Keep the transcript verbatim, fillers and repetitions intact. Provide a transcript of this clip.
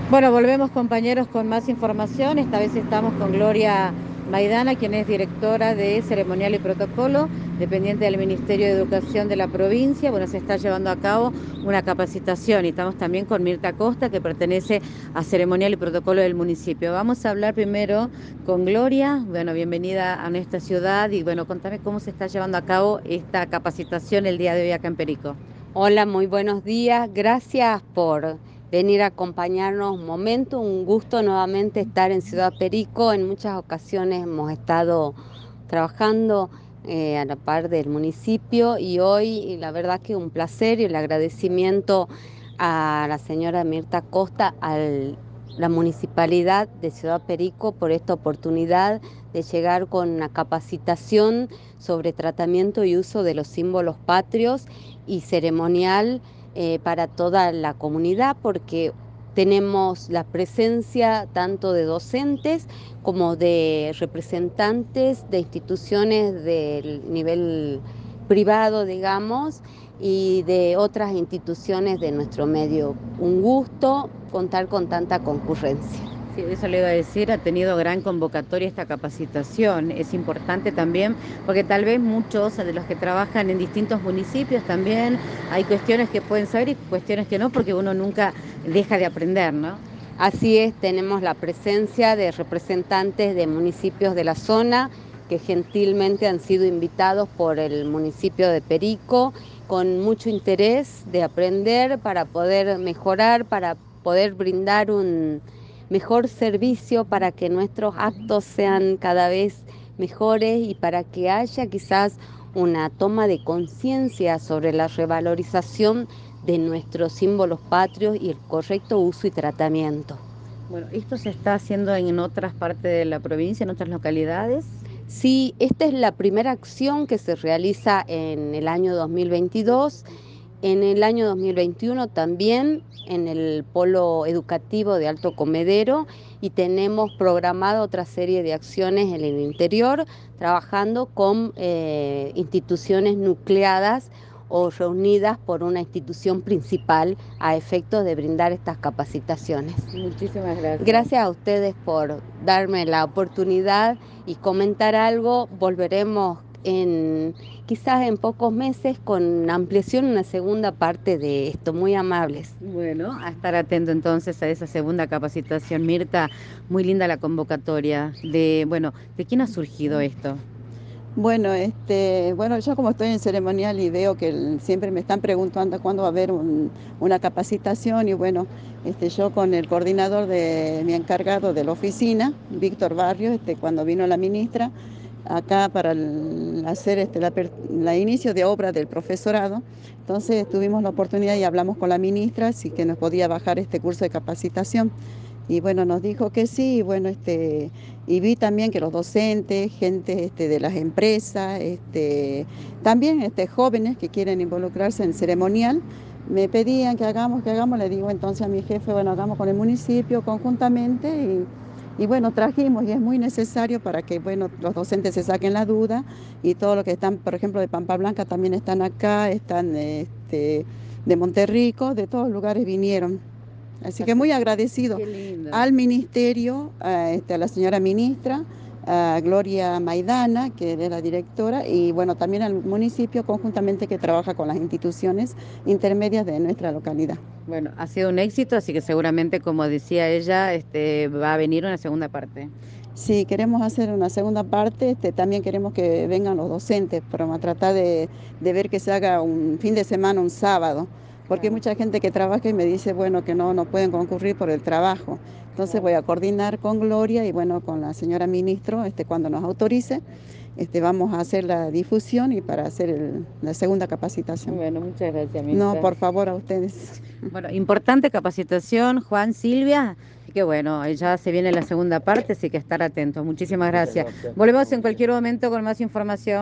Bueno, volvemos compañeros con más información. Esta vez estamos con Gloria Maidana, quien es directora de Ceremonial y Protocolo, dependiente del Ministerio de Educación de la provincia. Bueno, se está llevando a cabo una capacitación y estamos también con Mirta Costa, que pertenece a Ceremonial y Protocolo del municipio. Vamos a hablar primero con Gloria. Bueno, bienvenida a nuestra ciudad y bueno, contame cómo se está llevando a cabo esta capacitación el día de hoy acá en Perico. Hola, muy buenos días. Gracias por venir a acompañarnos un momento. Un gusto nuevamente estar en Ciudad Perico. En muchas ocasiones hemos estado trabajando eh, a la par del municipio y hoy la verdad que un placer y el agradecimiento a la señora Mirta Costa, a la municipalidad de Ciudad Perico por esta oportunidad de llegar con una capacitación sobre tratamiento y uso de los símbolos patrios y ceremonial eh, para toda la comunidad, porque tenemos la presencia tanto de docentes como de representantes de instituciones del nivel privado, digamos, y de otras instituciones de nuestro medio. Un gusto contar con tanta concurrencia. Sí, eso le iba a decir, ha tenido gran convocatoria esta capacitación. Es importante también, porque tal vez muchos de los que trabajan en distintos municipios también hay cuestiones que pueden saber y cuestiones que no, porque uno nunca deja de aprender, ¿no? Así es, tenemos la presencia de representantes de municipios de la zona que gentilmente han sido invitados por el municipio de Perico con mucho interés de aprender para poder mejorar, para poder brindar un mejor servicio, para que nuestros actos sean cada vez mejores y para que haya quizás una toma de conciencia sobre la revalorización de nuestros símbolos patrios y el correcto uso y tratamiento. Bueno, ¿esto se está haciendo en otras partes de la provincia, en otras localidades? Sí, esta es la primera acción que se realiza en el año dos mil veintidós. En el año dos mil veintiuno también en el Polo Educativo de Alto Comedero, y tenemos programada otra serie de acciones en el interior, trabajando con eh, instituciones nucleadas o reunidas por una institución principal a efectos de brindar estas capacitaciones. Muchísimas gracias. Gracias a ustedes por darme la oportunidad y comentar algo. Volveremos en quizás en pocos meses con ampliación una segunda parte de esto. Muy amables. Bueno, a estar atento entonces a esa segunda capacitación. Mirta, muy linda la convocatoria. De, bueno, ¿de quién ha surgido esto? Bueno, este, bueno, yo como estoy en ceremonial y veo que el- siempre me están preguntando cuándo va a haber un- una capacitación y bueno, este, yo con el coordinador de mi encargado de la oficina, Víctor Barrios, este, cuando vino la ministra acá para el- hacer este, la, per- la inicio de obra del profesorado, entonces tuvimos la oportunidad y hablamos con la ministra si que nos podía bajar este curso de capacitación. Y bueno, nos dijo que sí, y bueno, este, y vi también que los docentes, gente este, de las empresas, este, también este, jóvenes que quieren involucrarse en ceremonial, me pedían que hagamos, que hagamos, le digo entonces a mi jefe, bueno, hagamos con el municipio conjuntamente y, y bueno, trajimos y es muy necesario para que, bueno, los docentes se saquen la duda y todos los que están, por ejemplo, de Pampa Blanca también están acá, están este, de Monterrico, de todos lugares vinieron. Así que Así- muy agradecido Qué lindo. al ministerio, a, este, a la señora ministra, a Gloria Maidana, que es la directora, y bueno, también al municipio conjuntamente que trabaja con las instituciones intermedias de nuestra localidad. Bueno, ha sido un éxito, así que seguramente, como decía ella, este, va a venir una segunda parte. Si queremos hacer una segunda parte, este, también queremos que vengan los docentes, pero vamos a tratar de, de ver que se haga un fin de semana, un sábado, porque hay Claro, mucha gente que trabaja y me dice, bueno, que no, no pueden concurrir por el trabajo. Entonces claro. voy a coordinar con Gloria y bueno, con la señora ministro, este, cuando nos autorice, este, vamos a hacer la difusión y para hacer el- la segunda capacitación. Bueno, muchas gracias, No, Mirta. por favor, a ustedes. Bueno, importante capacitación, Juan, Silvia. Así que bueno, ya se viene la segunda parte, así que estar atentos. Muchísimas gracias. Volvemos en cualquier momento con más información.